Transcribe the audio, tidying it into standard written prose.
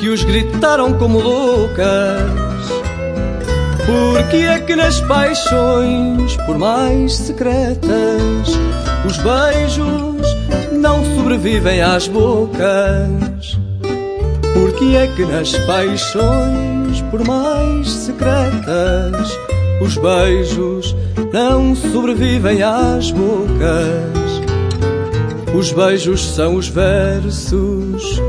que os gritaram como loucas. Porque é que nas paixões, por mais secretas, os beijos não sobrevivem às bocas? Porque é que nas paixões, por mais secretas, os beijos não sobrevivem às bocas? Os beijos são os versos